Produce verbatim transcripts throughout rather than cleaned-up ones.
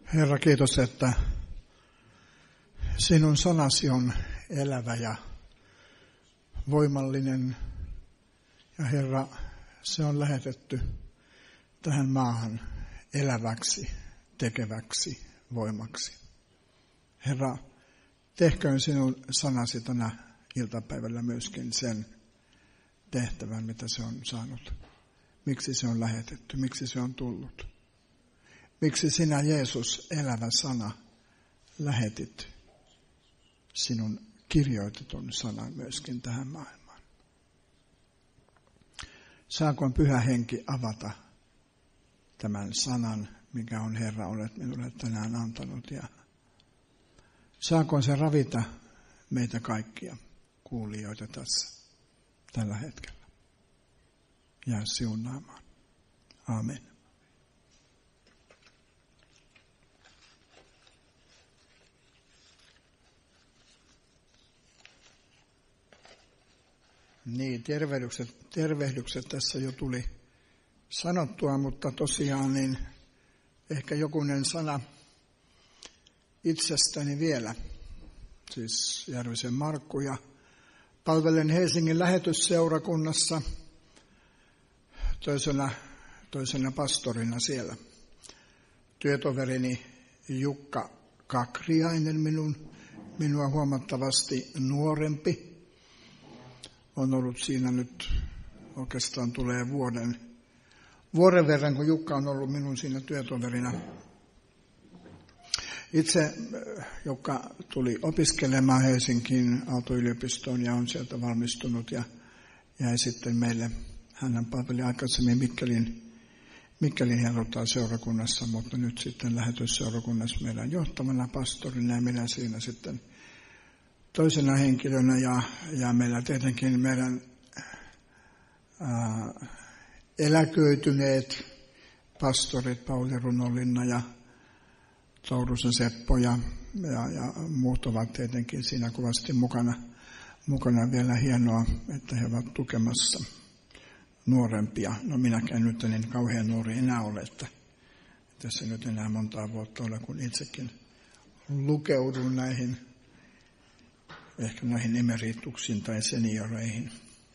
Herra, kiitos, että sinun sanasi on elävä ja voimallinen. Ja Herra, se on lähetetty tähän maahan eläväksi, tekeväksi voimaksi. Herra, tehköön sinun sanasi tänä iltapäivällä myöskin sen tehtävän, mitä se on saanut. Miksi se on lähetetty, miksi se on tullut. Miksi sinä, Jeesus, elävä sana, lähetit sinun kirjoitetun sanan myöskin tähän maailmaan. Saankoon Pyhä Henki avata tämän sanan, mikä on Herra, olet minulle tänään antanut. Ja saankoon se ravita meitä kaikkia kuulijoita tässä tällä hetkellä. Jää siunaamaan. Aamen. Niin, tervehdykset, tervehdykset tässä jo tuli sanottua, mutta tosiaan niin ehkä jokunen sana itsestäni vielä. Siis Järvisen Markku, ja palvelen Helsingin lähetysseurakunnassa toisena, toisena pastorina siellä. Työtoverini Jukka Kakriainen, minun, minua huomattavasti nuorempi, on ollut siinä nyt oikeastaan tulee vuoden, vuoden verran, kun Jukka on ollut minun siinä työtoverina. Itse Jukka tuli opiskelemaan Helsinkiin Aalto-yliopistoon ja on sieltä valmistunut ja jäi sitten meille. Hän palveli aikaisemmin Mikkelin, Mikkelin helluntai-seurakunnassa, mutta nyt sitten lähetysseurakunnassa meidän johtavana pastorina ja minä siinä sitten toisena henkilönä ja, ja meillä tietenkin meidän ää, eläköityneet pastorit Pauli Runonlinna ja Tourusen Seppo ja, ja, ja muut ovat tietenkin siinä kovasti mukana. Mukana vielä hienoa, että he ovat tukemassa nuorempia. No minäkään nyt niin kauhean nuori enää ole, että tässä nyt enää montaa vuotta ole, kun itsekin lukeudun näihin, ehkä näihin emerituksiin tai senioreihin.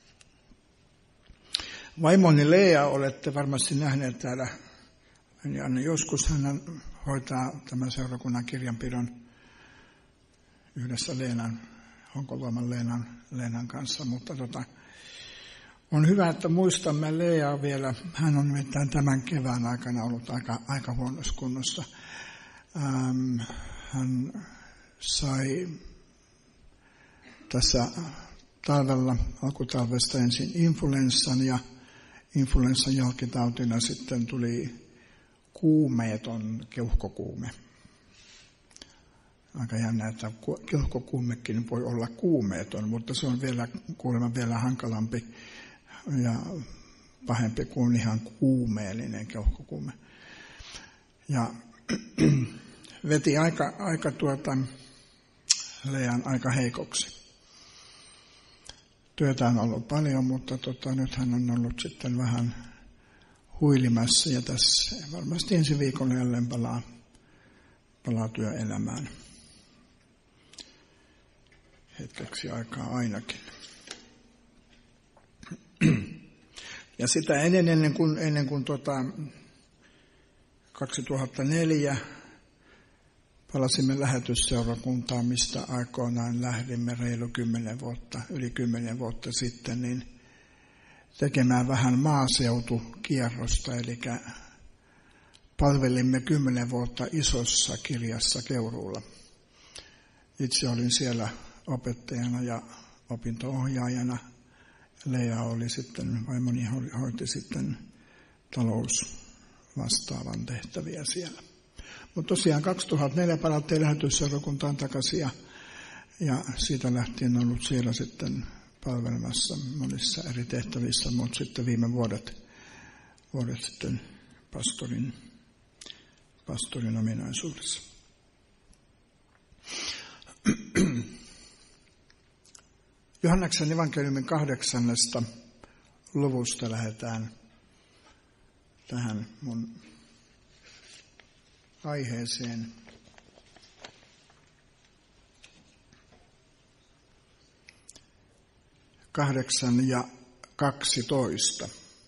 Vaimoni Lea olette varmasti nähneet täällä. Ja aina joskus hän hoitaa tämän seurakunnan kirjanpidon yhdessä Leenan, Honkaluoman Leenan, Leenan kanssa, mutta tota, on hyvä, että muistamme Leaa vielä. Hän on nimittäin tämän kevään aikana ollut aika, aika huonossa kunnossa. Ähm, hän sai tässä talvella, alkutalvesta ensin influenssan ja influenssan jälkitautina sitten tuli kuumeeton keuhkokuume. Aika jännä, että keuhkokuumekin voi olla kuumeeton, mutta se on vielä kuulemma vielä hankalampi ja pahempi kuin ihan kuumeellinen keuhkokuume. Ja veti aika, aika tuota, Lean aika heikoksi. Työtä on ollut paljon, mutta tota, nyt hän on ollut sitten vähän huilimassa ja tässä varmasti ensi viikolla jälleen palaa, palaa työelämään. Hetkeksi aikaa ainakin. Ja sitä ennen, ennen kuin, ennen kuin tota kaksituhattaneljä palasimme lähetysseurakuntaan, mistä aikoinaan lähdimme reilu kymmenen vuotta, yli kymmenen vuotta sitten, niin tekemään vähän maaseutukierrosta, eli palvelimme kymmenen vuotta isossa kirjassa Keuruulla. Itse olin siellä opettajana ja opinto-ohjaajana. Lea oli sitten, vaimoni hoiti sitten talousvastaavan tehtäviä siellä. Mutta tosiaan kaksituhattaneljä palattiin lähetysseurakuntaan takaisin ja, ja siitä lähtien ollut siellä sitten palvelemassa monissa eri tehtävissä, mutta sitten viime vuodet, vuodet sitten pastorin, pastorin ominaisuudessa. Johanneksen evankeliumin kahdeksannesta luvusta lähdetään tähän mun aiheeseen. Kahdeksan ja kaksitoista.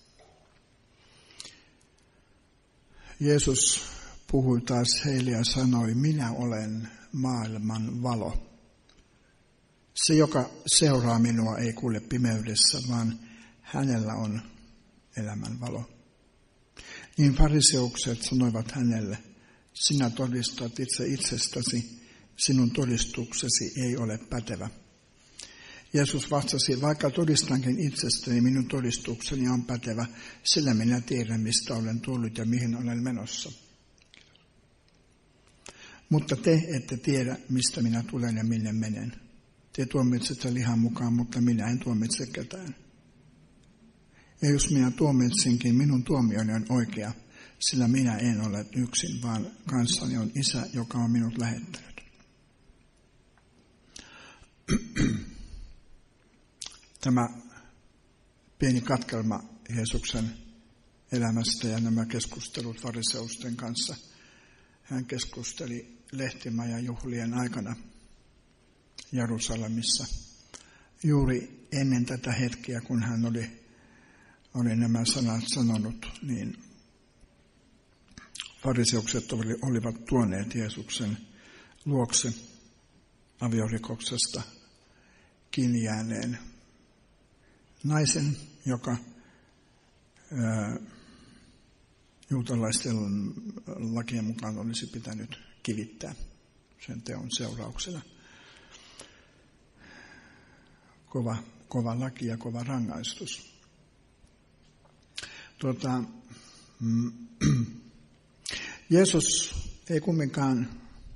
Jeesus puhui taas heille ja sanoi, minä olen maailman valo. Se, joka seuraa minua, ei kulje pimeydessä, vaan hänellä on elämän valo. Niin fariseukset sanoivat hänelle, sinä todistat itse itsestäsi, sinun todistuksesi ei ole pätevä. Jeesus vastasi, vaikka todistankin itsestäni, minun todistukseni on pätevä, sillä minä tiedän, mistä olen tullut ja mihin olen menossa. Mutta te ette tiedä, mistä minä tulen ja minne menen. Te tuomitsette lihan mukaan, mutta minä en tuomitse ketään. Ja jos minä tuomitsinkin, minun tuomioni on oikea, sillä minä en ole yksin, vaan kanssani on Isä, joka on minut lähettänyt. Tämä pieni katkelma Jeesuksen elämästä ja nämä keskustelut fariseusten kanssa. Hän keskusteli lehtimajan juhlien aikana Jerusalemissa. Juuri ennen tätä hetkeä, kun hän oli, oli nämä sanat sanonut, niin fariseukset olivat tuoneet Jeesuksen luokse aviorikoksesta kiinni jääneen naisen, joka ää, juutalaisten lakien mukaan olisi pitänyt kivittää sen teon seurauksena. Kova, kova laki ja kova rangaistus. Tuota, mm, Jeesus ei kumminkaan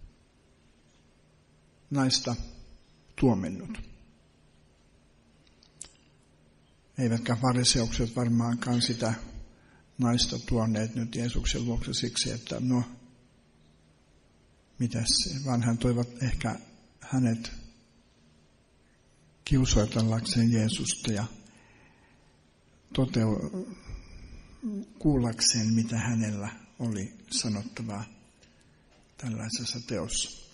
naista tuominnut. Eivätkä fariseukset varmaankaan sitä naista tuoneet nyt Jeesuksen luokse siksi, että no, mitäs se, vaan hän toivat ehkä hänet kiusoitellakseen Jeesusta ja toteu, kuullakseen, mitä hänellä oli sanottavaa tällaisessa teossa.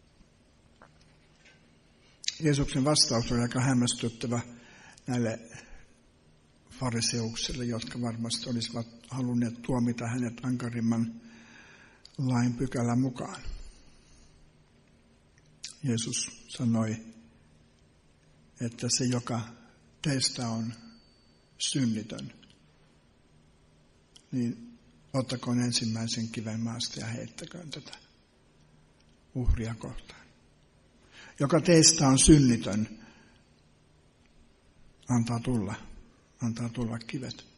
Jeesuksen vastaus oli aika hämmästyttävä näille fariseuksille, jotka varmasti olisivat halunneet tuomita hänet ankarimman lain pykälän mukaan. Jeesus sanoi, että se, joka teistä on synnitön, niin ottakoon ensimmäisen kiven maasta ja heittäköön tätä uhria kohtaan. Joka teistä on synnitön, antaa tulla, antaa tulla kivet.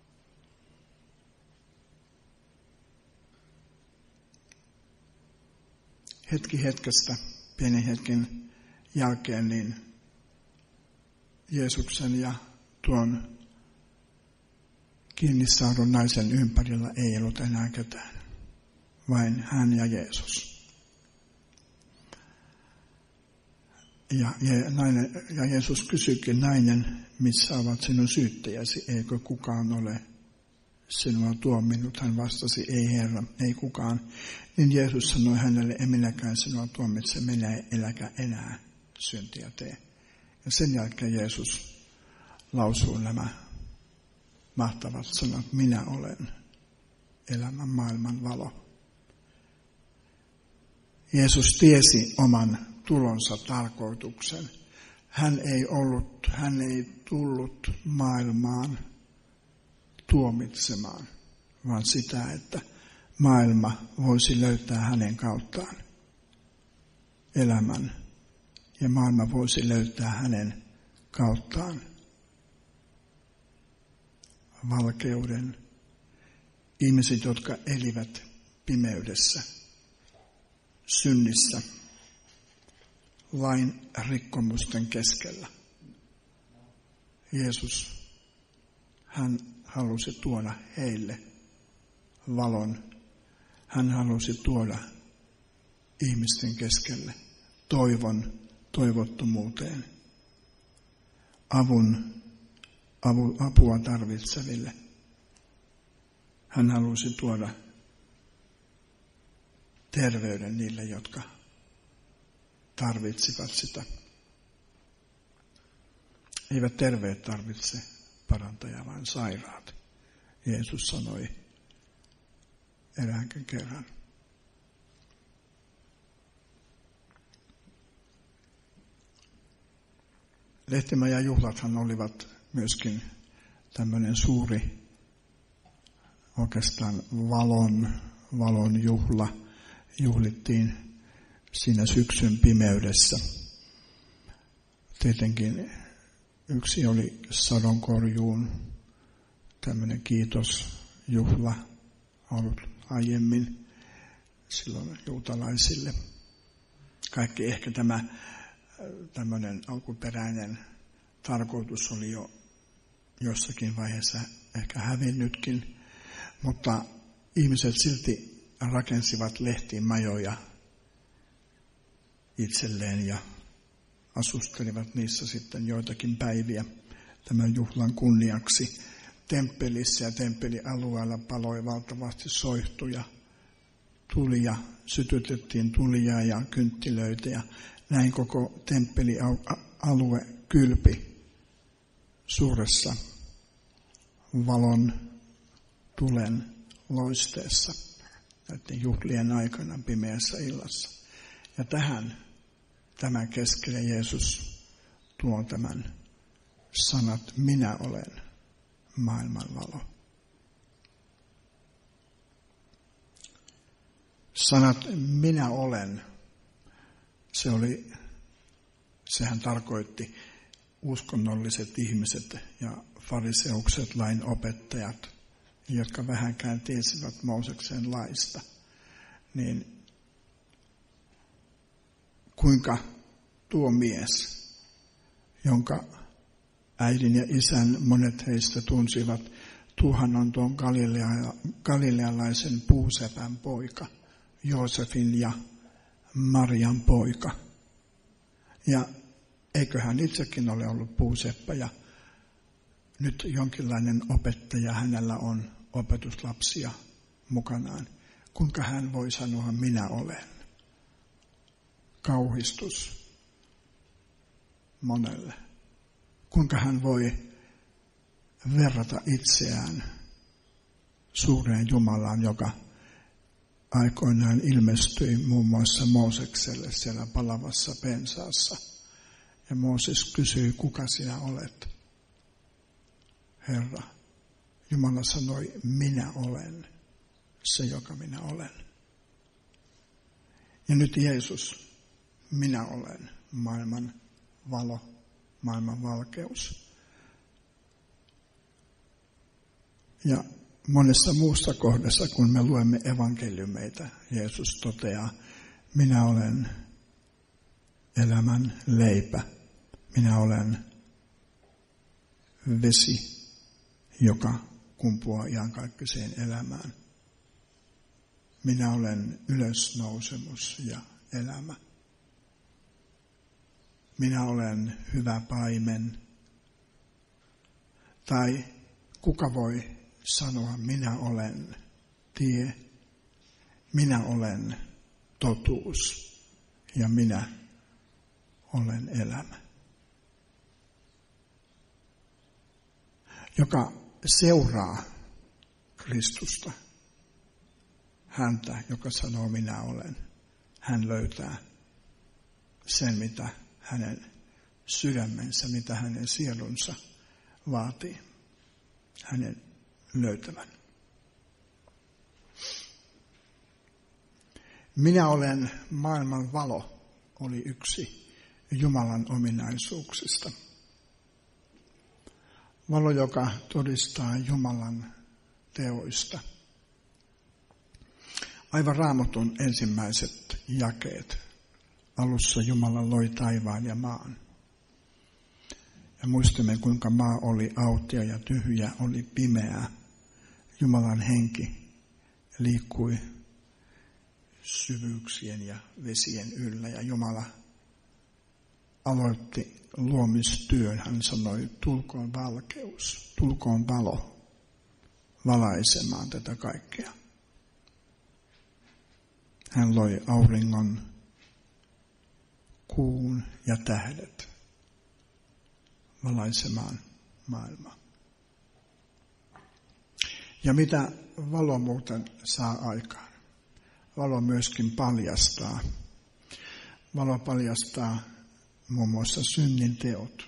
Hetki hetkestä, pienen hetken jälkeen, niin Jeesuksen ja tuon kiinni saadun naisen ympärillä ei ollut enää ketään, vain hän ja Jeesus. Ja, ja, nainen, ja Jeesus kysyikin, nainen, missä ovat sinun syyttäjäsi, eikö kukaan ole sinua tuominnut? Hän vastasi, ei Herra, ei kukaan. Niin Jeesus sanoi hänelle, en minäkään sinua tuomitse, mene eläkä enää syntiä tee. Ja sen jälkeen Jeesus lausuu nämä mahtavat sanat, minä olen elämän maailman valo. Jeesus tiesi oman tulonsa tarkoituksen. Hän ei ollut, hän ei tullut maailmaan tuomitsemaan, vaan sitä, että maailma voisi löytää hänen kauttaan elämän ja maailma voisi löytää hänen kauttaan valkeuden. Ihmiset, jotka elivät pimeydessä, synnissä, lain rikkomusten keskellä. Jeesus, hän halusi tuoda heille valon. Hän halusi tuoda ihmisten keskelle toivon toivottomuuteen, avun, avu, apua tarvitseville. Hän halusi tuoda terveyden niille, jotka tarvitsivat sitä. Eivät terveet tarvitse parantajaa, vaan sairaat. Jeesus sanoi eräänkin kerran. Lehtimäjäjuhlathan olivat myöskin tämmöinen suuri oikeastaan valon, valon juhla. Juhlittiin siinä syksyn pimeydessä. Tietenkin yksi oli sadonkorjuun tämmöinen kiitosjuhla ollut aiemmin silloin juutalaisille. Kaikki ehkä tämä tämmöinen alkuperäinen tarkoitus oli jo jossakin vaiheessa ehkä hävinnytkin, mutta ihmiset silti rakensivat lehtimajoja itselleen ja asustelivat niissä sitten joitakin päiviä tämän juhlan kunniaksi. Temppelissä ja temppelialueella paloi valtavasti soihtuja, tulia, sytytettiin tulia ja kynttilöitä ja näin koko temppelialue kylpi suuressa valon tulen loisteessa näiden juhlien aikana pimeässä illassa. Ja tähän tämän keskelle Jeesus tuo tämän sanat, minä olen maailman valo. Sanat, minä olen, se oli, sehän tarkoitti uskonnolliset ihmiset ja fariseukset, lain opettajat, jotka vähänkään tiesivät Mooseksen laista, niin kuinka tuo mies, jonka äidin ja isän monet heistä tunsivat, tuohan on tuon galilea, galilealaisen puusepän poika, Joosefin ja Marian poika. Ja eikö hän itsekin ole ollut puuseppä ja nyt jonkinlainen opettaja hänellä on opetuslapsia mukanaan. Kuinka hän voi sanoa minä olen? Kauhistus monelle. Kuinka hän voi verrata itseään suureen Jumalaan, joka aikoinaan ilmestyi muun muassa Moosekselle siellä palavassa pensaassa. Ja Mooses kysyi, kuka sinä olet? Herra, Jumala sanoi, minä olen se, joka minä olen. Ja nyt Jeesus, minä olen maailman valo, maailman valkeus. Ja monessa muussa kohdassa, kun me luemme evankeliumeita, Jeesus toteaa, minä olen elämän leipä, minä olen vesi, joka kumpuaa iankaikkiseen elämään. Minä olen ylösnousemus ja elämä. Minä olen hyvä paimen. Tai kuka voi sanoa, minä olen tie, minä olen totuus ja minä olen elämä. Joka seuraa Kristusta, häntä, joka sanoo minä olen, hän löytää sen, mitä hänen sydämensä, mitä hänen sielunsa vaatii hänen löytävän. Minä olen maailman valo oli yksi Jumalan ominaisuuksista. Valo, joka todistaa Jumalan teoista. Aivan Raamatun ensimmäiset jakeet. Alussa Jumala loi taivaan ja maan. Ja muistamme, kuinka maa oli autio ja tyhjä, oli pimeää. Jumalan henki liikkui syvyyksien ja vesien yllä ja Jumala aloitti luomistyön. Hän sanoi, tulkoon valkeus, tulkoon valo valaisemaan tätä kaikkea. Hän loi auringon, kuun ja tähdet valaisemaan maailmaa. Ja mitä valo muuten saa aikaan? Valo myöskin paljastaa. Valo paljastaa muun muassa synnin teot.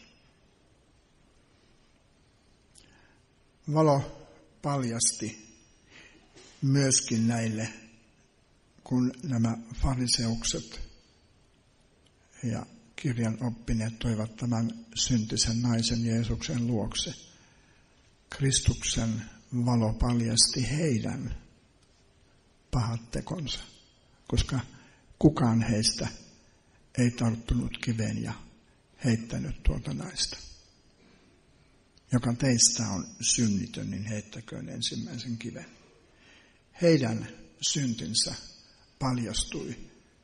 Valo paljasti myöskin näille, kun nämä fariseukset ja kirjan oppineet toivat tämän syntisen naisen Jeesuksen luokse. Kristuksen valo paljasti heidän pahat tekonsa, koska kukaan heistä ei tarttunut kiveen ja heittänyt tuota naista. Joka teistä on synnitön, niin heittäköön ensimmäisen kiven. Heidän syntinsä paljastui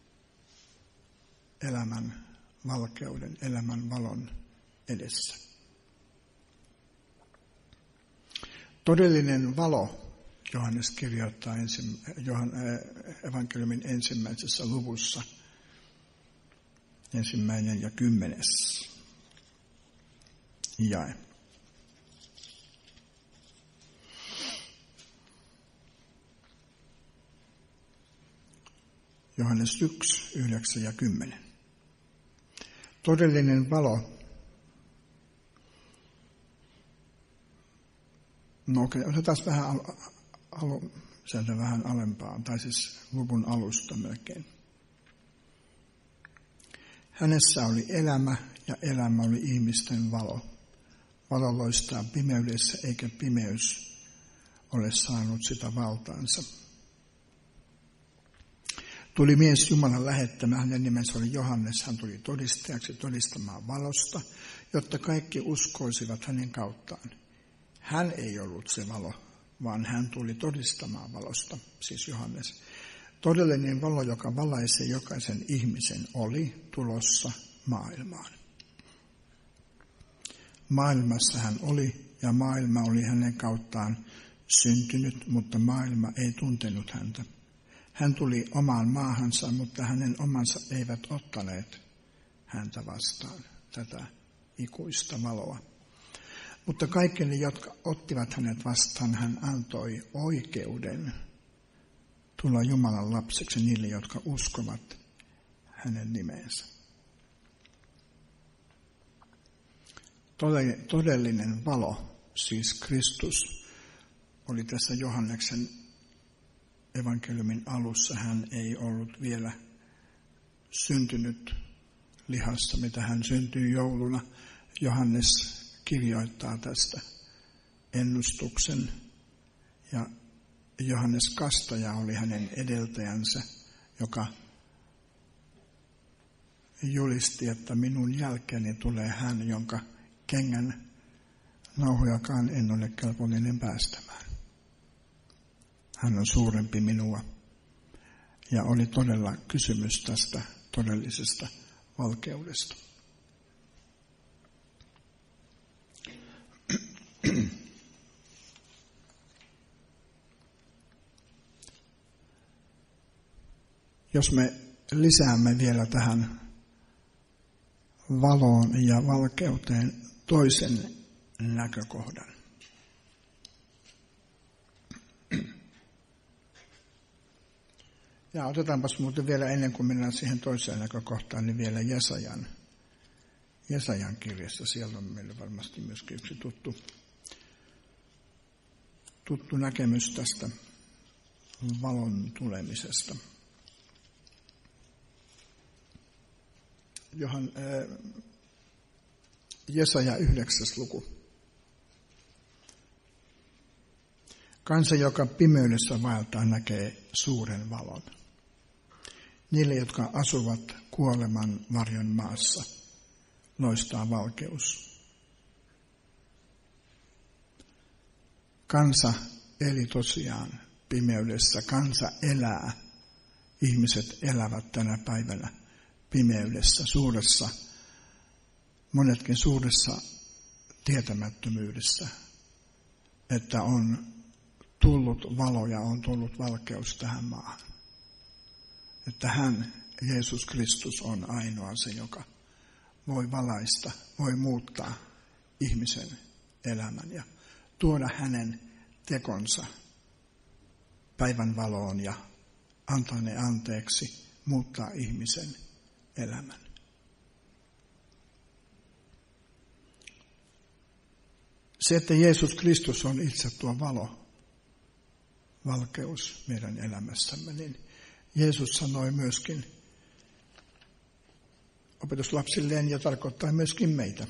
elämän valkeuden, elämän valon edessä. Todellinen valo, Johannes kirjoittaa ensim, Johan, äh, evankeliumin ensimmäisessä luvussa, ensimmäinen ja kymmenes jae. Johannes yksi, yhdeksän ja kymmenen. Todellinen valo. No okei, otetaan vähän, al, al, sieltä vähän alempaan, tai siis luvun alusta melkein. Hänessä oli elämä, ja elämä oli ihmisten valo. Valo loistaa pimeydessä, eikä pimeys ole saanut sitä valtaansa. Tuli mies Jumalan lähettämä, hänen nimensä oli Johannes, hän tuli todistajaksi todistamaan valosta, jotta kaikki uskoisivat hänen kauttaan. Hän ei ollut se valo, vaan hän tuli todistamaan valosta, siis Johannes. Todellinen valo, joka valaisee jokaisen ihmisen, oli tulossa maailmaan. Maailmassa hän oli, ja maailma oli hänen kauttaan syntynyt, mutta maailma ei tuntenut häntä. Hän tuli omaan maahansa, mutta hänen omansa eivät ottaneet häntä vastaan, tätä ikuista valoa. Mutta kaikille, jotka ottivat hänet vastaan, hän antoi oikeuden tulla Jumalan lapseksi niille, jotka uskovat hänen nimeensä. Todellinen valo, siis Kristus, oli tässä Johanneksen evankeliumin alussa. Hän ei ollut vielä syntynyt lihassa, mitä hän syntyi jouluna. Johannes kirjoittaa tästä ennustuksen, ja Johannes Kastaja oli hänen edeltäjänsä, joka julisti, että minun jälkeeni tulee hän, jonka kengän nauhojakaan en ole kelpollinen päästämään. Hän on suurempi minua. Ja oli todella kysymys tästä todellisesta valkeudesta. Jos me lisäämme vielä tähän valoon ja valkeuteen toisen näkökohdan. Ja otetaanpas muuten vielä ennen kuin mennään siihen toiseen näkökohtaan, niin vielä Jesajan, Jesajan kirjassa. Siellä on meille varmasti myöskin yksi tuttu, tuttu näkemys tästä valon tulemisesta. Johan, äh, Jesaja yhdeksäs luku. Kansa, joka pimeydessä vaeltaa, näkee suuren valon. Niille, jotka asuvat kuoleman varjon maassa, loistaa valkeus. Kansa eli tosiaan pimeydessä. Kansa elää. Ihmiset elävät tänä päivänä pimeydessä, suuressa, monetkin suuressa tietämättömyydessä, että on tullut valo ja on tullut valkeus tähän maahan. että hän, Jeesus Kristus, on ainoa se, joka voi valaista, voi muuttaa ihmisen elämän ja tuoda hänen tekonsa päivän valoon ja antaa ne anteeksi, muuttaa ihmisen elämän. Se, että Jeesus Kristus on itse tuo valo, valkeus meidän elämässämme, niin Jeesus sanoi myöskin opetuslapsilleen ja tarkoittaa myöskin meitä.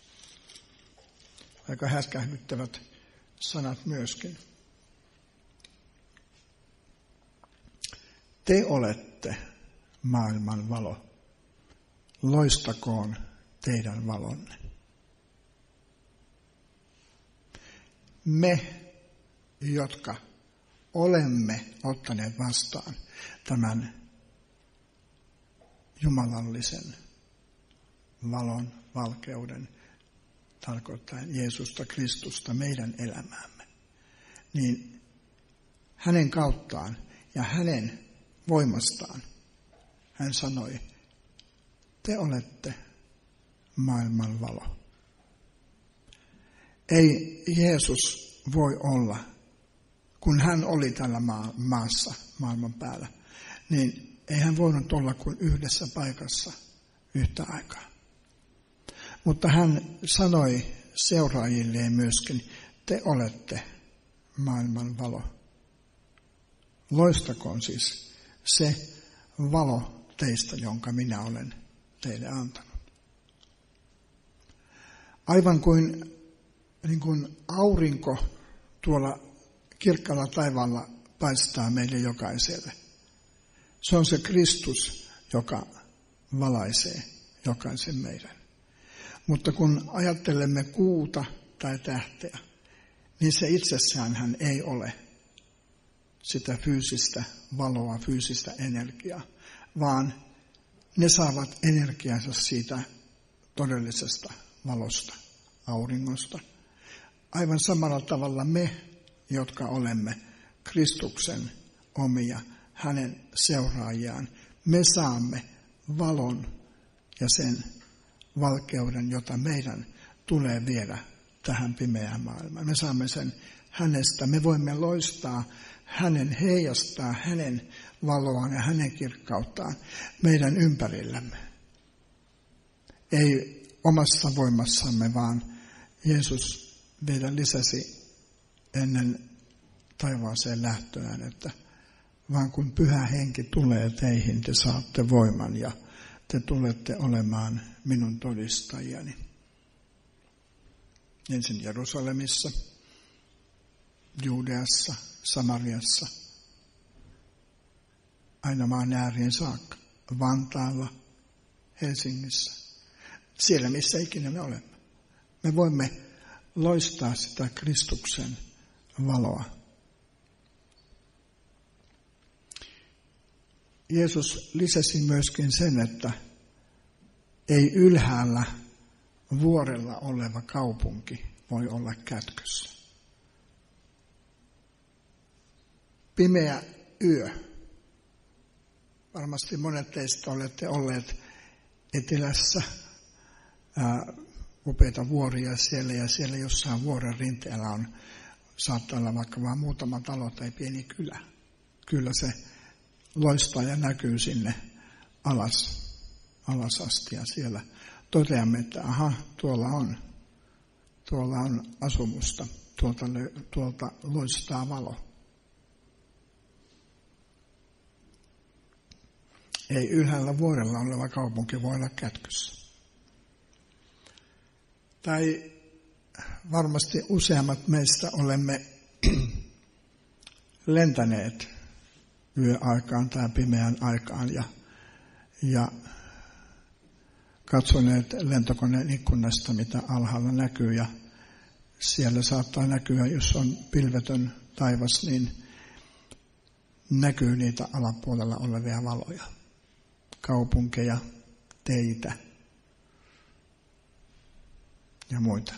Aika häskähdyttävät sanat myöskin. Te olette maailman valo. Loistakoon teidän valonne. Me, jotka olemme ottaneet vastaan tämän jumalallisen valon, valkeuden, tarkoittaen Jeesusta Kristusta meidän elämäämme, niin hänen kauttaan ja hänen voimastaan hän sanoi, te olette maailman valo. Ei Jeesus voi olla, kun hän oli tällä maassa maailman päällä, niin ei hän voinut olla kuin yhdessä paikassa yhtä aikaa. Mutta hän sanoi seuraajilleen myöskin, te olette maailman valo. Loistakoon siis se valo teistä, jonka minä olen teille antanut. Aivan kuin, niin kuin aurinko tuolla kirkkaalla taivaalla paistaa meille jokaiselle. Se on se Kristus, joka valaisee jokaisen meidän. Mutta kun ajattelemme kuuta tai tähteä, niin se itsessään hän ei ole sitä fyysistä valoa, fyysistä energiaa, vaan ne saavat energiansa siitä todellisesta valosta, auringosta. Aivan samalla tavalla me, jotka olemme Kristuksen omia, hänen seuraajiaan, me saamme valon ja sen valkeuden, jota meidän tulee viedä tähän pimeään maailmaan. Me saamme sen hänestä. Me voimme loistaa hänen, heijastaa hänen valoaan ja hänen kirkkauttaan meidän ympärillämme. Ei omassa voimassamme, vaan Jeesus vielä lisäsi ennen taivaaseen lähtöään, että vaan kun Pyhä Henki tulee teihin, te saatte voiman ja te tulette olemaan minun todistajani. Ensin Jerusalemissa, Juudeassa, Samariassa, aina maan ääriin saakka, Vantaalla, Helsingissä, siellä missä ikinä me olemme. Me voimme loistaa sitä Kristuksen valoa. Jeesus lisäsi myöskin sen, että ei ylhäällä vuorella oleva kaupunki voi olla kätkössä. Pimeä yö. Varmasti monet teistä olette olleet etelässä, ää, upeita vuoria siellä ja siellä jossain vuoren rinteellä on, saattaa olla vaikka vain muutama talo tai pieni kylä. Kyllä se loistaa ja näkyy sinne alas, alas asti ja siellä toteamme, että aha, tuolla on, tuolla on asumusta, tuolta, tuolta loistaa valo. Ei ylhäällä vuorella oleva kaupunki voi olla kätkössä. Tai varmasti useammat meistä olemme lentäneet yöaikaan tai pimeään aikaan ja, ja katsoneet lentokoneen ikkunasta, mitä alhaalla näkyy. Ja siellä saattaa näkyä, jos on pilvetön taivas, niin näkyy niitä alapuolella olevia valoja. Kaupunkeja, teitä ja muita.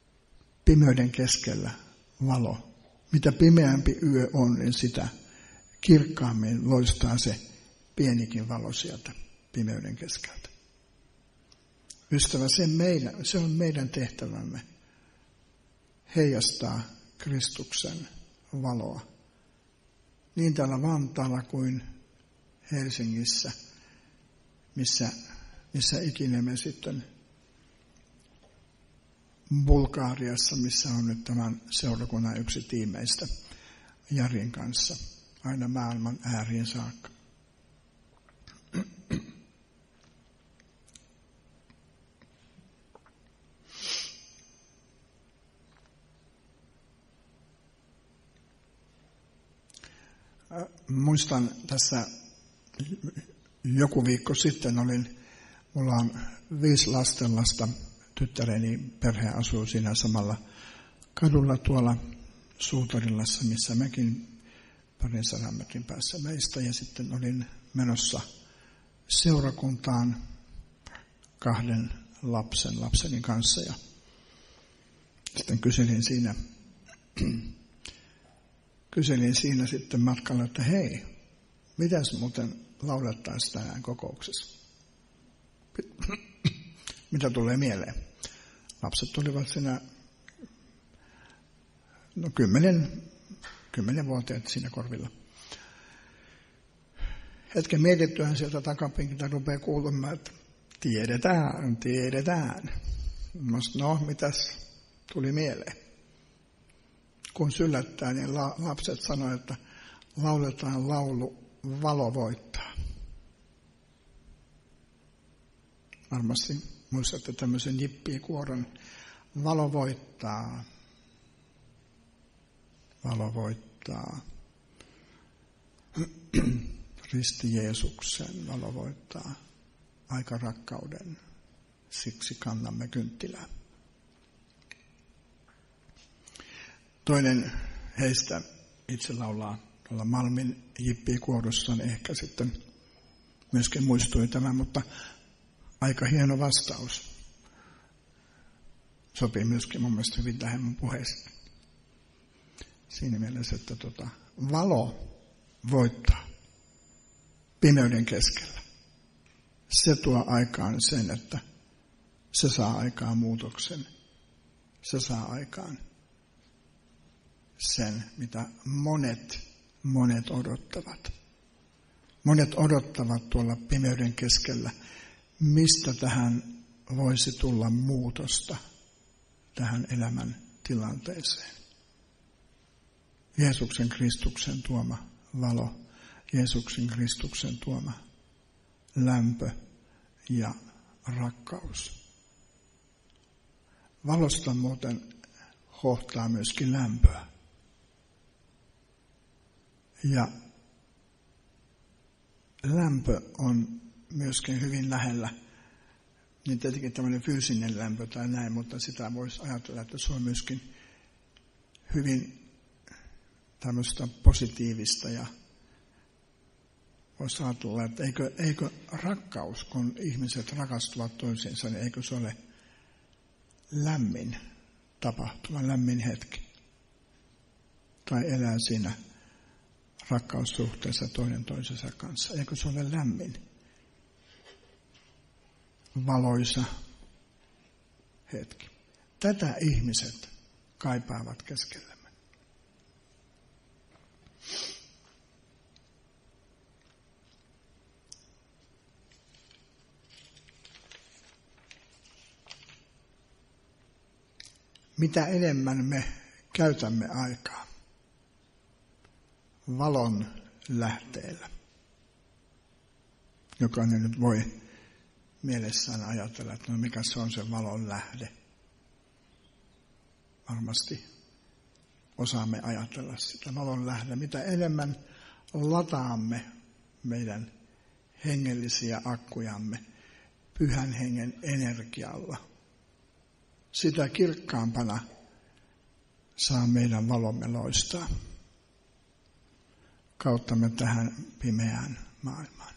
Pimeyden keskellä valo. Mitä pimeämpi yö on, niin sitä kirkkaammin loistaa se pienikin valo sieltä pimeyden keskeltä. Ystävä, se, meidän, se on meidän tehtävämme heijastaa Kristuksen valoa niin täällä Vantaalla kuin Helsingissä, missä, missä ikinä me sitten Bulgariassa, missä on nyt tämän seurakunnan yksi tiimeistä Jarin kanssa, aina maailman ääriin saakka. Muistan tässä joku viikko sitten olin, mulla on viisi lastenlasta, tyttäreni perhe asuu siinä samalla kadulla tuolla Suutarilassa, missä mekin parin sadan metrin päässä meistä. Ja sitten olin menossa seurakuntaan kahden lapsen, lapseni kanssa. Ja sitten kyselin siinä, kyselin siinä sitten matkalla, että hei, mitäs muuten laulettaisiin tänään kokouksessa? Mitä tulee mieleen? Lapset tulivat siinä, no kymmenen, kymmenenvuotiaat siinä korvilla. Hetken mietittyään sieltä takapenkiltä rupeaa kuulumaan, että tiedetään, tiedetään. No, mitäs tuli mieleen? Kun syllättää, niin la, lapset sanoivat, että lauletaan laulu Valo voittaa. Varmasti muistatte tämmöisen jippikuoron. Valo voittaa. Valo voittaa. Risti Jeesuksen valo voittaa. Aika rakkauden. Siksi kannamme kynttilää. Toinen heistä itse laulaa tuolla Malmin jippikuorossaan. Ehkä sitten myöskin muistui tämä, mutta aika hieno vastaus. Sopii myöskin mun mielestä hyvin tähän mun puheesta. Siinä mielessä, että tota, valo voittaa pimeyden keskellä. Se tuo aikaan sen, että se saa aikaan muutoksen. Se saa aikaan sen, mitä monet, monet odottavat. Monet odottavat tuolla pimeyden keskellä, mistä tähän voisi tulla muutosta tähän elämän tilanteeseen. Jeesuksen Kristuksen tuoma valo, Jeesuksen Kristuksen tuoma lämpö ja rakkaus. Valosta muuten hohtaa myöskin lämpöä. Ja lämpö on myöskin hyvin lähellä, niin tietenkin tämmöinen fyysinen lämpö tai näin, mutta sitä voisi ajatella, että se on myöskin hyvin tämmöistä positiivista ja voisi ajatella, että eikö, eikö rakkaus, kun ihmiset rakastuvat toisiinsa, niin eikö se ole lämmin tapahtuma, lämmin hetki. Tai elää siinä rakkaussuhteessa toinen toisensa kanssa. Eikö se ole lämmin, valoisa hetki. Tätä ihmiset kaipaavat keskellämme. Mitä enemmän me käytämme aikaa valon lähteellä. Jokainen nyt voi mielessään ajatella, että no mikä se on se valon lähde. Varmasti osaamme ajatella sitä valon lähde. Mitä enemmän lataamme meidän hengellisiä akkujamme pyhän hengen energialla, sitä kirkkaampana saa meidän valomme loistaa kauttamme tähän pimeään maailmaan.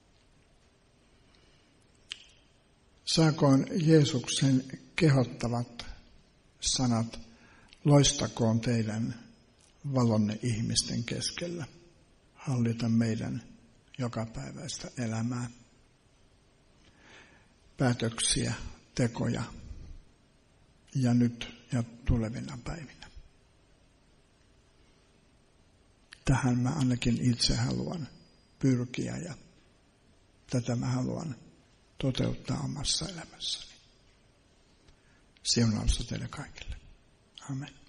Saakoon Jeesuksen kehottavat sanat, loistakoon teidän valonne ihmisten keskellä. hallita meidän jokapäiväistä elämää, päätöksiä, tekoja ja nyt ja tulevina päivinä. Tähän mä ainakin itse haluan pyrkiä ja tätä mä haluan toteuttaa omassa elämässäni. Siunausta teille kaikille. Amen.